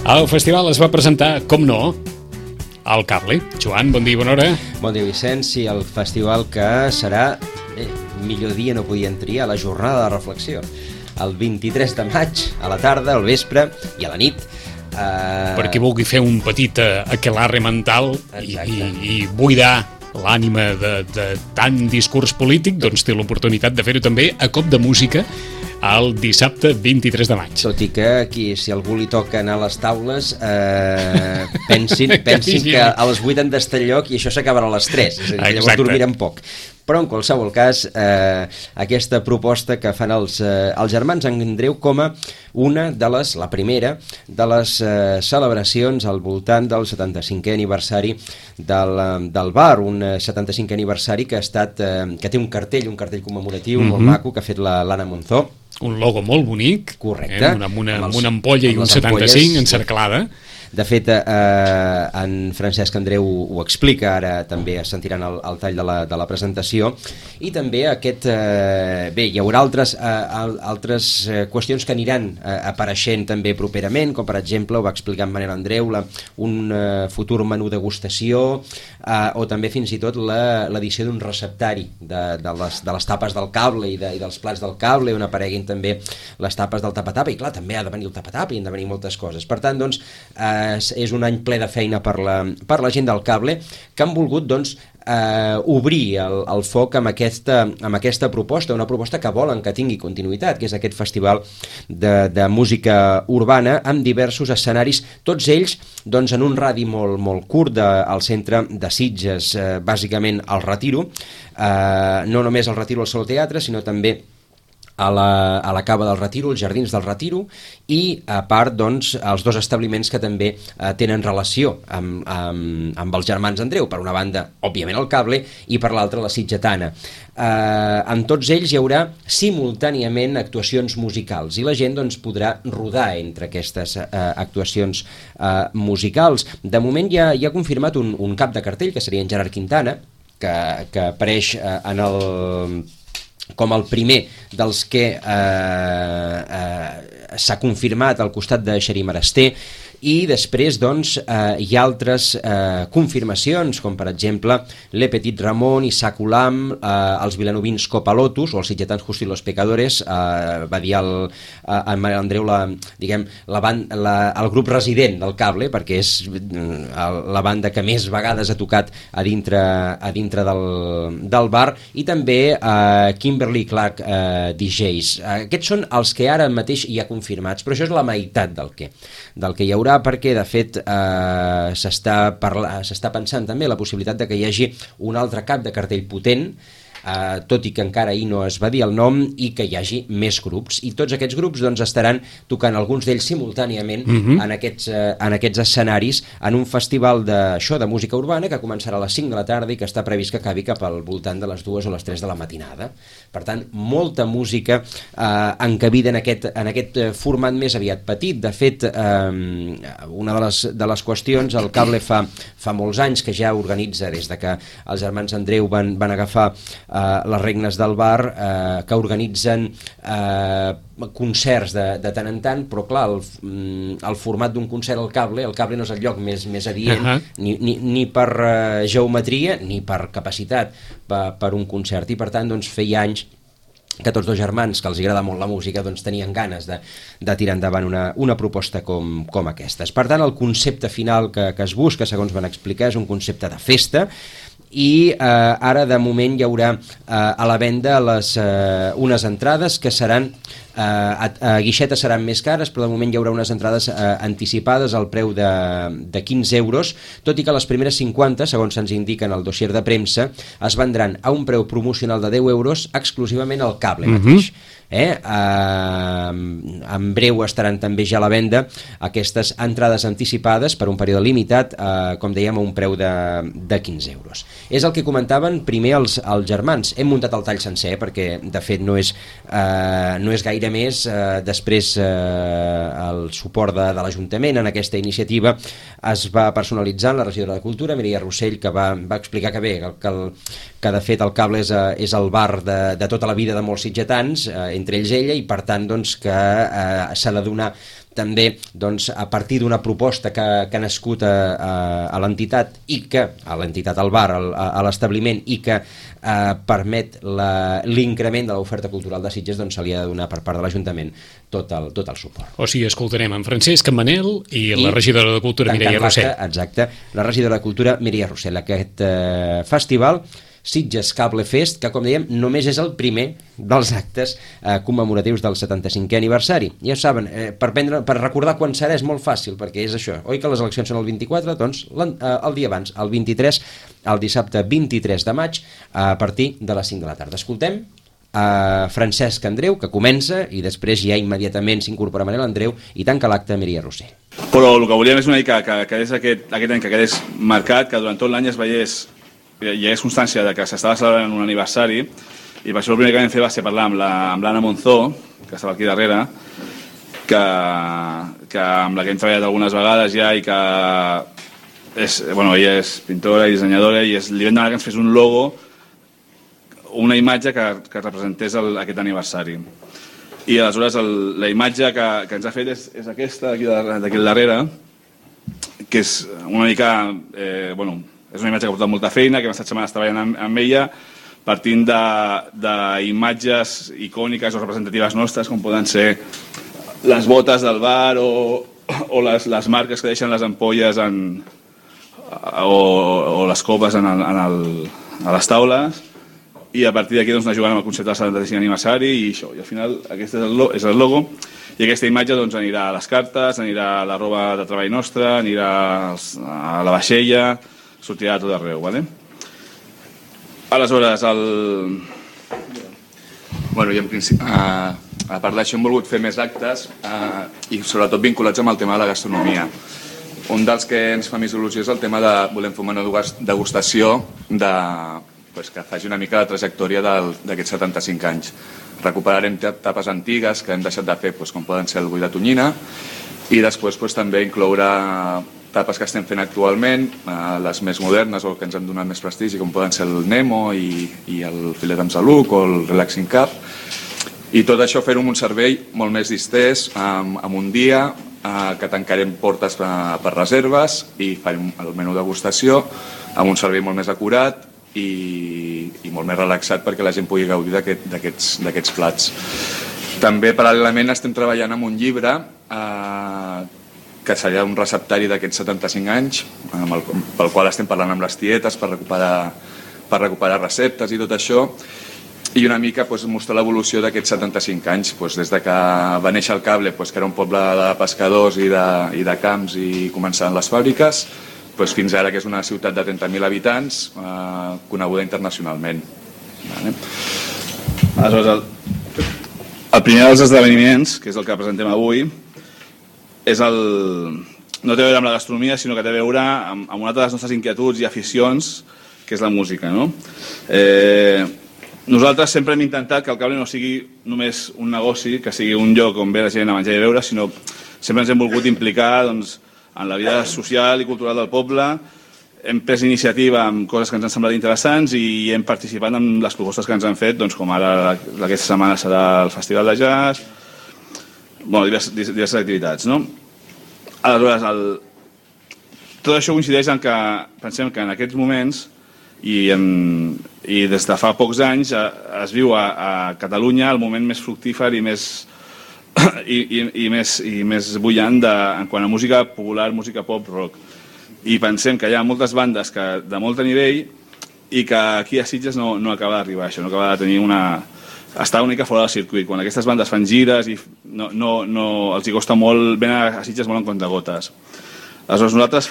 El festival es va presentar, com no, al Cable. Joan, bon dia i bona hora. Bon dia, Vicenç. Sí, el festival que serà, millor dia no podien triar, la jornada de reflexió. El 23 de maig, a la tarda, al vespre i a la nit. Per qui vulgui fer un petit aquelarre mental i buidar l'ànima de tant discurs polític, doncs té l'oportunitat de fer-ho també a cop de música el dissabte 23 de maig. Tot i que aquí, si algú li toca anar a les taules, pensin que a les 8 han d'estar lloc i això s'acabarà a les 3, és a dir, llavors dormirem poc. Però en qualsevol cas, aquesta proposta que fan els germans Andreu com a una de les, la primera de les celebracions al voltant del 75è aniversari del bar, un 75è aniversari que té un cartell commemoratiu molt maco que ha fet l'Anna Monzó. Un logo molt bonic. Correcte. Amb una ampolla i un 75 encerclada. De fet, en Francesc Andreu ho explica, ara també es sentiran el tall de la presentació, i també hi haurà altres qüestions que aniran apareixent també properament, com per exemple, ho va explicar en Manel Andreu, un futur menú degustació, o també fins i tot l'edició d'un receptari de les tapes del cable i dels plats del cable, on apareguin també les tapes del tapa-tapa, i clar, també ha de venir el tapa-tapa i han de venir moltes coses. Per tant, doncs, és un any ple de feina per la gent del cable, que han volgut doncs obrir el foc amb aquesta proposta, una proposta que volen que tingui continuïtat, que és aquest festival de música urbana amb diversos escenaris, tots ells doncs en un radi molt curt al centre de Sitges, bàsicament al Retiro, no només al Retiro al Saló Teatre, sinó també a la Cava del Retiro, els Jardins del Retiro, i a part doncs els dos establiments que també tenen relació amb els germans Andreu, per una banda òbviament el Cable i per l'altra la Sitgetana. En tots ells hi haurà simultàniament actuacions musicals i la gent doncs podrà rodar entre aquestes actuacions musicals. De moment ja ha confirmat un cap de cartell, que seria en Gerard Quintana, que apareix com el primer dels que s'ha confirmat al costat de Xarí Marasté, i després doncs hi ha altres confirmacions, com per exemple Le Petit Ramon, Isaac Ulam, els vilanovins Copalotus o els sitgetans Justo y los Pecadores, va dir en Manel Andreu el grup resident del Cable, perquè és la banda que més vegades ha tocat a dintre del bar, i també Kimberly Clark DJs. Aquests són els que ara mateix hi ha confirmats, però això és la meitat del que hi haurà, perquè de fet s'està pensant també la possibilitat de que hi hagi un altre cap de cartell potent, tot i que encara ahir no es va dir el nom, i que hi hagi més grups, i tots aquests grups doncs estaran tocant, alguns d'ells simultàniament, en aquests escenaris, en un festival de música urbana que començarà a les 5 de la tarda i que està previst que acabi cap al voltant de les 2 o les 3 de la matinada. Per tant, molta música encabida en aquest format més aviat petit. De fet, una de les qüestions, el Cable fa molts anys que ja organitza, des de que els germans Andreu van agafar les regnes del bar, que organitzen concerts de tant en tant, però clar, el format d'un concert al Cable no és el lloc més adient, ni per geometria ni per capacitat per un concert, i per tant doncs feia anys que tots dos germans, que els agrada molt la música, doncs tenien ganes de tirar endavant una proposta com aquestes. Per tant, el concepte final que es busca, segons van explicar, és un concepte de festa, i ara de moment hi haurà a la venda unes entrades que seran a guixetes seran més cares, però de moment hi haurà unes entrades anticipades al preu de 15 euros, tot i que les primeres 50, segons se'ns indica en el dossier de premsa, es vendran a un preu promocional de 10 euros exclusivament al Cable mateix. En breu estaran també ja a la venda aquestes entrades anticipades per un període limitat, com dèiem, a un preu de 15 euros. És el que comentaven primer els germans. Hem muntat el tall sencer perquè de fet no és gaire més. Després el suport de l'Ajuntament en aquesta iniciativa es va personalitzar en la regidora de Cultura, Mireia Rossell, que va explicar que bé, que de fet el Cable és el bar de tota la vida de molts sitgetans, entre ells ella, i per tant doncs, que s'ha de donar també a partir d'una proposta que ha nascut a l'entitat i que, a l'entitat al bar, a l'establiment, i que permet l'increment de l'oferta cultural de Sitges, doncs se li ha de donar per part de l'Ajuntament tot el suport. O sigui, escoltarem en Francesc, en Manel i la regidora de Cultura, Mireia Rossell. Exacte, la regidora de Cultura, Mireia Rossell. Aquest festival, Sitges Cable Fest, que com dèiem només és el primer dels actes commemoratius del 75è aniversari. Ja saben, per recordar quan serà és molt fàcil, perquè és això, oi que les eleccions són el 24, doncs el dia abans, el 23, el dissabte 23 de maig, a partir de les 5 de la tarda. Escoltem a Francesc Andreu, que comença, i després ja immediatament s'incorpora Manel Andreu i tanca l'acte Mireia Rossell. Però el que volíem és una mica que quedés aquest any, que quedés marcat, que durant tot l'any es veiés, hi hagués constància de que s'estava celebrant un aniversari, i per això el primer que vam fer va ser parlar amb l'Anna Monzó, que estava aquí darrere, que amb la que hem treballat algunes vegades ja, i que ella és pintora i dissenyadora, i li vam demanar que ens fes un logo, una imatge que representés aquest aniversari. I aleshores la imatge que ens ha fet és aquesta d'aquí al darrere, que és una mica... és una imatge que ha portat molta feina, que hem estat setmanes treballant amb ella, partint d'imatges icòniques o representatives nostres, com poden ser les botes del bar o les marques que deixen les ampolles o les copes a les taules, i a partir d'aquí anar jugant amb el concepte del 75 aniversari i això. I al final aquest és el logo, i aquesta imatge anirà a les cartes, anirà a la roba de treball nostra, anirà a la vaixella, sortirà a tot arreu, ¿vale? Aleshores, i en principi, a part d'això hem volgut fer més actes i sobretot vinculats amb el tema de la gastronomia. Un dels que ens fa més il·lusió és el tema de volem fer una degustació que faci una mica la trajectòria d'aquests 75 anys. Recuperarem tapes antigues que hem deixat de fer, com poden ser el bull de tonyina, i després també incloure tapes que estem fent actualment, les més modernes o que ens han donat més prestigi, com poden ser el Nemo i el filet amb saluc o el Relaxing Cup, i tot això fer-ho amb un servei molt més distès, amb un dia que tancarem portes per reserves i farem el menú degustació amb un servei molt més acurat i molt més relaxat perquè la gent pugui gaudir d'aquests plats. També paral·lelament estem treballant amb un llibre que seria un receptari d'aquests 75 anys, pel qual estem parlant amb les tietes per recuperar receptes i tot això, i una mica mostrar l'evolució d'aquests 75 anys, des de que va néixer el Cable, que era un poble de pescadors i de camps i començant les fàbriques, fins ara que és una ciutat de 30.000 habitants, coneguda internacionalment. Aleshores, el primer dels esdeveniments, que és el que presentem avui, no té a veure amb la gastronomia, sinó que té a veure amb una altra de les nostres inquietuds i aficions, que és la música. Nosaltres sempre hem intentat que el Cable no sigui només un negoci, que sigui un lloc on ve la gent a menjar i a beure, sinó sempre ens hem volgut implicar en la vida social i cultural del poble. Hem pres iniciativa amb coses que ens han semblat interessants i hem participat en les propostes que ens han fet, com ara aquesta setmana serà el Festival de Jazz, diverses activitats. Aleshores, tot això coincideix en que pensem que en aquests moments i des de fa pocs anys es viu a Catalunya el moment més fructífer i més bullant en quant a música popular, música pop, rock. I pensem que hi ha moltes bandes de molt nivell i que aquí a Sitges no acaba d'arribar això, no acaba de tenir està una mica fora del circuit. Quan aquestes bandes fan gires i els hi costa molt, ven a Sitges molt en comptagotes. Aleshores nosaltres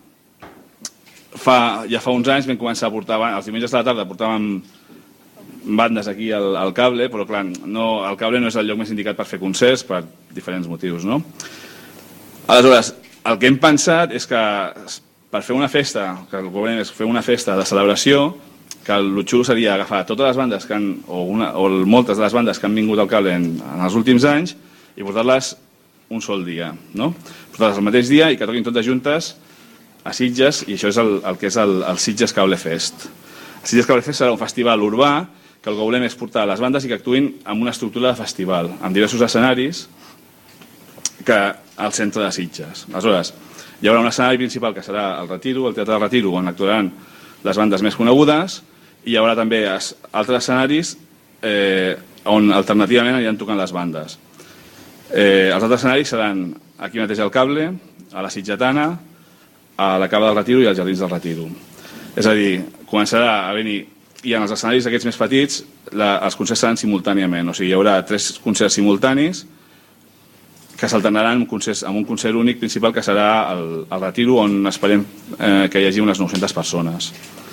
ja fa uns anys vam començar a portar, els diumenges de la tarda portàvem bandes aquí al Cable, però clar, el Cable no és el lloc més indicat per fer concerts per diferents motius. Aleshores, el que hem pensat és que per fer una festa, que el que volem és fer una festa de celebració, que el xulo seria agafar totes les bandes o moltes de les bandes que han vingut al Cable en els últims anys i portar-les un sol dia, portar-les el mateix dia i que toquin totes juntes a Sitges, i això és el que és el Sitges Cable Fest. El Sitges Cable Fest serà un festival urbà que el que volem és portar les bandes i que actuïn amb una estructura de festival, amb diversos escenaris, que al centre de Sitges. Aleshores, hi haurà un escenari principal que serà el Retiro, el Teatre del Retiro, on actuaran les bandes més conegudes, i hi haurà també altres escenaris on alternativament aniran tocant les bandes. Els altres escenaris seran aquí mateix al Cable, a la Sitgetana, a la Cava del Retiro i als Jardins del Retiro. És a dir, començarà a venir, i en els escenaris aquests més petits els concerts seran simultàniament, o sigui, hi haurà 3 concerts simultanis que s'alternaran amb un concert únic principal que serà el Retiro, on esperem que hi hagi unes 900 persones.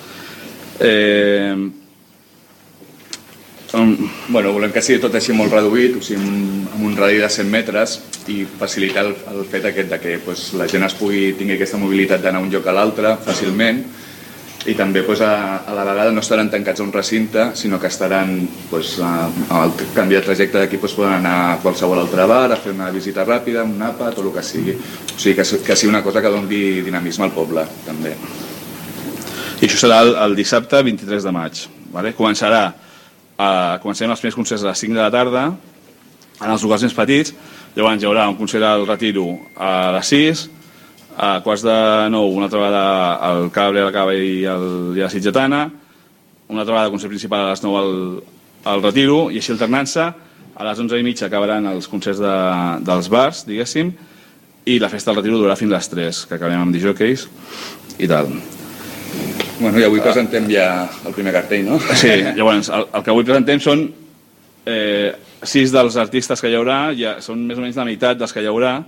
Volem que sigui tot així molt reduït, o sigui, amb un radi de 100 metres, i facilitar el fet aquest de que la gent tingui aquesta mobilitat d'anar d'un lloc a l'altre fàcilment, i també a la vegada no estaran tancats a un recinte, sinó que estaran al canvi de trajecte d'aquí poden anar a qualsevol altre bar, a fer una visita ràpida, un àpat o el que sigui. O sigui, que sigui una cosa que doni dinamisme al poble, també. I això serà el dissabte 23 de maig. Començarem els primers concerts a les 5 de la tarda, en els locals més petits. Llavors hi haurà un concert al Retiro a les 6, a quarts de 9 una altra vegada al Cable, a la Cava i a la Sitgetana, una altra vegada concert principal a les 9 al Retiro, i així alternant-se. A les 11:30 acabaran els concerts dels bars, diguéssim, i la festa del Retiro durarà fins a les 3, que acabarem amb disjòqueis i tal. I avui presentem ja el primer cartell, no? Sí, llavors el que avui presentem són 6 dels artistes que hi haurà, són més o menys la meitat dels que hi haurà.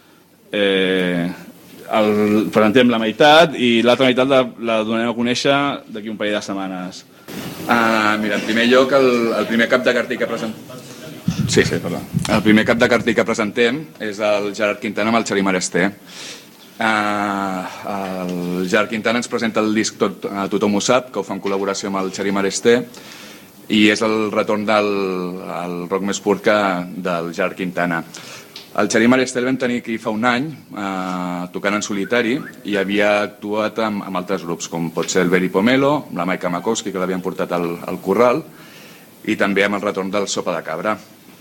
Presentem la meitat i l'altra meitat la donarem a conèixer d'aquí un parell de setmanes. Mira, en primer lloc, el primer cap de cartell que presentem... Sí, perdó. El primer cap de cartell que presentem és el Gerard Quintana amb el Xavier Maresté. El Gerard Quintana ens presenta el disc Tothom ho sap, que ho fa en col·laboració amb el Xavier Maresté, i és el retorn del rock més pur del Gerard Quintana. El Xavier Maresté el vam tenir aquí fa un any, tocant en solitari, i havia actuat amb altres grups, com pot ser el Beri Pomelo, la Maika Makowski, que l'havien portat al Corral, i també amb el retorn del Sopa de Cabra.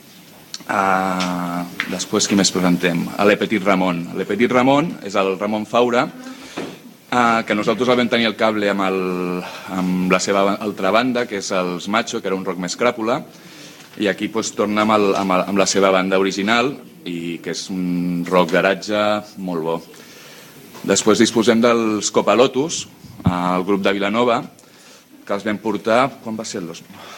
Després, qui més presentem? Le Petit Ramon. Le Petit Ramon és el Ramon Faura, que nosaltres el vam tenir al Cable amb la seva altra banda, que és els Macho, que era un rock més cràpula, i aquí torna amb la seva banda original, i que és un rock garatge molt bo. Després disposem dels Copalotus, el grup de Vilanova, que els vam portar... Quan va ser el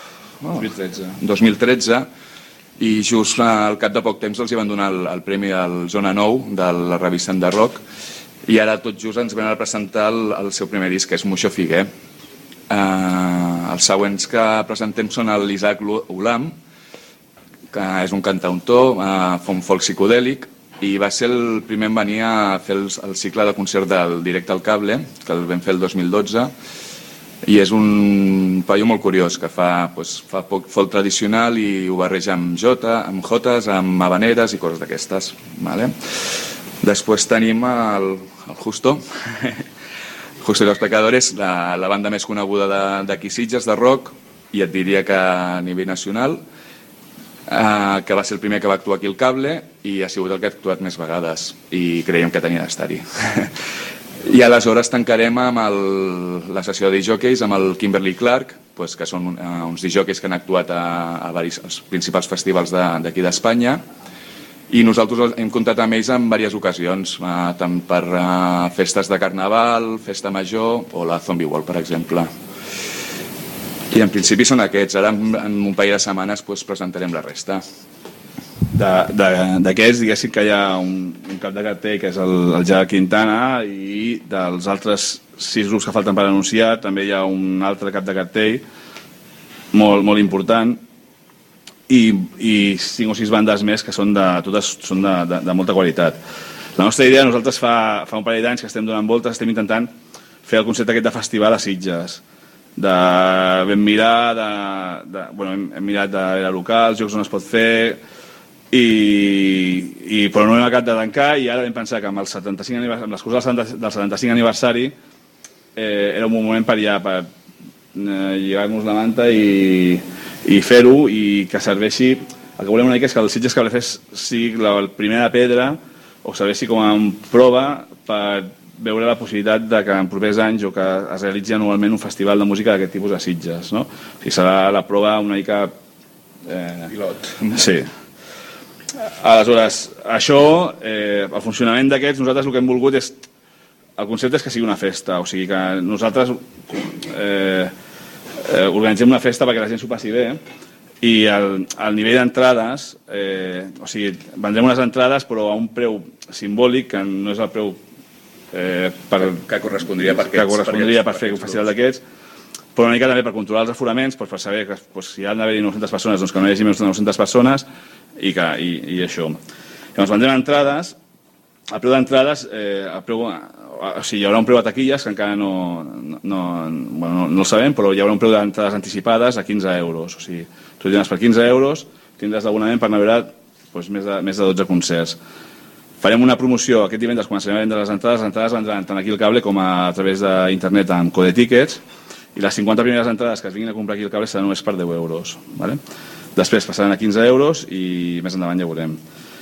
2013, i just al cap de poc temps els van donar el premi al Zona 9 de la revista de rock, i ara tot just ens venen a presentar el seu primer disc, que és Moixó Figuer. Els següents que presentem són l'Isaac Ulam, que és un cantautor, fa un folk psicodèlic, i va ser el primer en venir a fer el cicle de concert del Directe al Cable, que el vam fer el 2012, i és un paio molt curiós, que fa folk tradicional i ho barreja amb jotes, amb habaneres i coses d'aquestes. Després tenim el Justo. Justo y los Pecadores, la banda més coneguda d'aquí Sitges, de rock, i et diria que a nivell nacional, que va ser el primer que va actuar aquí al Cable i ha sigut el que ha actuat més vegades, i creiem que tenia d'estar-hi. I aleshores tancarem amb la sessió de disjòqueis amb el Kimberly Clark, que són uns disjòqueis que han actuat als principals festivals d'aquí d'Espanya, i nosaltres hem comptat amb ells en diverses ocasions, tant per festes de Carnaval, Festa Major o la Zombie World, per exemple. I en principi són aquests. Ara en un parell de setmanes presentarem la resta. D'aquests, diguéssim que hi ha un cap de cartell, que és el Gerard Quintana, i dels altres 6 grups que falten per anunciar també hi ha un altre cap de cartell molt important, i 5 o 6 bandes més que totes són de molta qualitat. La nostra idea, nosaltres fa un parell d'anys que estem donant voltes, estem intentant fer el concepte aquest de festival a Sitges. Vam mirar de locals, jocs on es pot fer, però no hem acabat de tancar, i ara vam pensar que amb l'excusa del 75 aniversari era un moment per lligar-nos la manta i fer-ho, i que serveixi. El que volem una mica és que el Sitges Cablefest sigui la primera pedra o serveixi com a prova per veure la possibilitat de que en propers anys o que es realitzi anualment un festival de música d'aquest tipus a Sitges, no? O sigui, serà la prova una mica... Pilot. Sí. Aleshores, això, el funcionament d'aquests, nosaltres el que hem volgut és... El concepte és que sigui una festa, o sigui que nosaltres organitzem una festa perquè la gent s'ho passi bé i el nivell d'entrades, o sigui, vendrem unes entrades però a un preu simbòlic que no és el preu que correspondria per fer un festival d'aquests, però una mica també per controlar els aforaments, per saber que si ha d'haver-hi 900 persones, doncs que no hi hagi menys de 900 persones i això. Llavors vendrem entrades, el preu d'entrades, o sigui, hi haurà un preu de taquilles que encara no el sabem, però hi haurà un preu d'entrades anticipades a 15 euros. O sigui, tu tindràs per 15 euros, tindràs l'abonament per anar a veure més de 12 concerts. Farem una promoció, aquest divendres començarem a vendre les entrades vendran tant aquí al Cable com a través d'internet amb Code Tickets, i les 50 primeres entrades que es vinguin a comprar aquí al Cable seran només per 10 euros. Després passaran a 15 euros i més endavant ja veurem.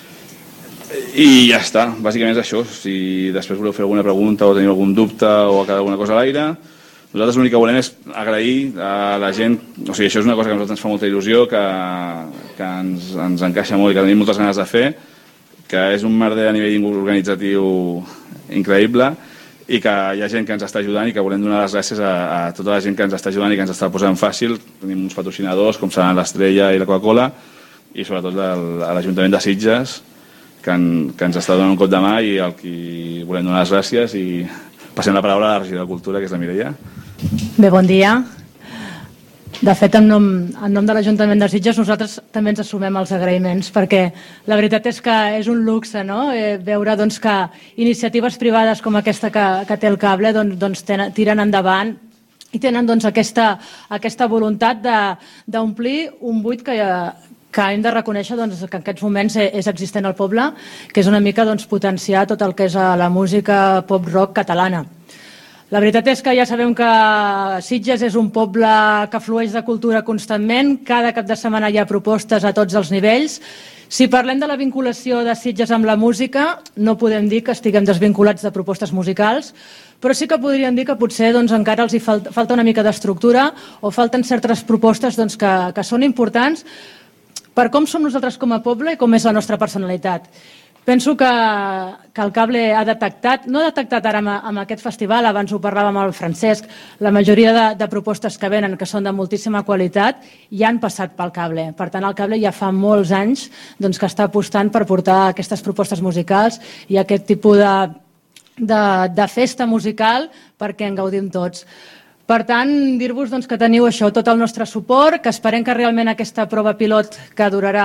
I ja està, bàsicament és això. Si després voleu fer alguna pregunta o teniu algun dubte o ha quedat alguna cosa a l'aire, nosaltres l'únic que volem és agrair a la gent, o sigui, això és una cosa que a nosaltres ens fa molta il·lusió, que ens encaixa molt i que tenim moltes ganes de fer, que és un merder a nivell organitzatiu increïble i que hi ha gent que ens està ajudant i que volem donar les gràcies a tota la gent que ens està ajudant i que ens està posant fàcil. Tenim uns patrocinadors com seran l'Estrella i la Coca-Cola i sobretot a l'Ajuntament de Sitges que ens està donant un cop de mà i al qui volem donar les gràcies i passem la paraula a la regidora de Cultura, que és la Mireia. Bé, bon dia. De fet, en nom de l'Ajuntament de Sitges, nosaltres també ens assumem els agraïments, perquè la veritat és que és un luxe, no? Veure que iniciatives privades com aquesta que té el Cable tiren endavant i tenen aquesta voluntat d'omplir un buit que hem de reconèixer que en aquests moments és existent al poble, que és una mica potenciar tot el que és la música pop-rock catalana. La veritat és que ja sabem que Sitges és un poble que flueix de cultura constantment, cada cap de setmana hi ha propostes a tots els nivells. Si parlem de la vinculació de Sitges amb la música, no podem dir que estiguem desvinculats de propostes musicals, però sí que podríem dir que potser encara els falta una mica d'estructura o falten certes propostes que són importants per com som nosaltres com a poble i com és la nostra personalitat. Penso que el Cable ha detectat, no ha detectat ara amb aquest festival, abans ho parlàvem amb el Francesc, la majoria de propostes que venen, que són de moltíssima qualitat, ja han passat pel Cable. Per tant, el Cable ja fa molts anys que està apostant per portar aquestes propostes musicals i aquest tipus de festa musical perquè en gaudim tots. Per tant, dir-vos que teniu això, tot el nostre suport, que esperem que realment aquesta prova pilot que durarà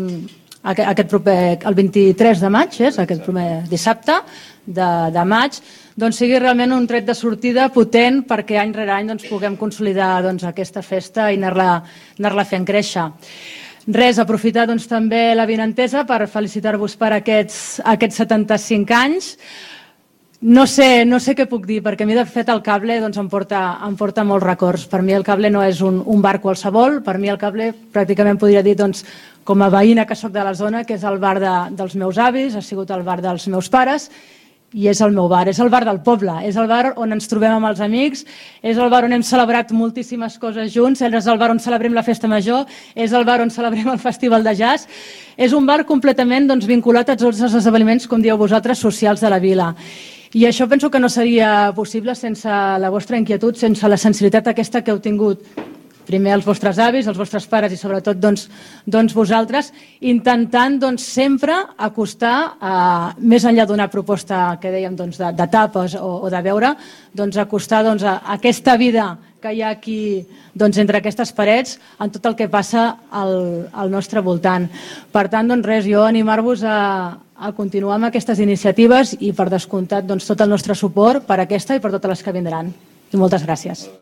el 23 de maig, aquest primer dissabte de maig, sigui realment un tret de sortida potent perquè any rere any puguem consolidar aquesta festa i anar-la fent créixer. Res, aprofitar també l'avinentesa per felicitar-vos per aquests 75 anys. No sé què puc dir, perquè a mi de fet el Cable em porta molts records. Per mi el Cable no és un bar qualsevol, per mi el Cable pràcticament podria dir com a veïna que soc de la zona, que és el bar dels meus avis, ha sigut el bar dels meus pares i és el meu bar, és el bar del poble, és el bar on ens trobem amb els amics, és el bar on hem celebrat moltíssimes coses junts, és el bar on celebrem la festa major, és el bar on celebrem el festival de jazz, és un bar completament vinculat a tots els esdeveniments, com dieu vosaltres, socials de la vila. I això penso que no seria possible sense la vostra inquietud, sense la sensibilitat aquesta que heu tingut primer els vostres avis, els vostres pares i sobretot vosaltres, intentant sempre acostar, més enllà d'una proposta que dèiem de tapes o de beure, acostar a aquesta vida que hi ha aquí entre aquestes parets en tot el que passa al nostre voltant. Per tant, res, jo animar-vos a continuar amb aquestes iniciatives i per descomptat tot el nostre suport per aquesta i per totes les que vindran. I moltes gràcies.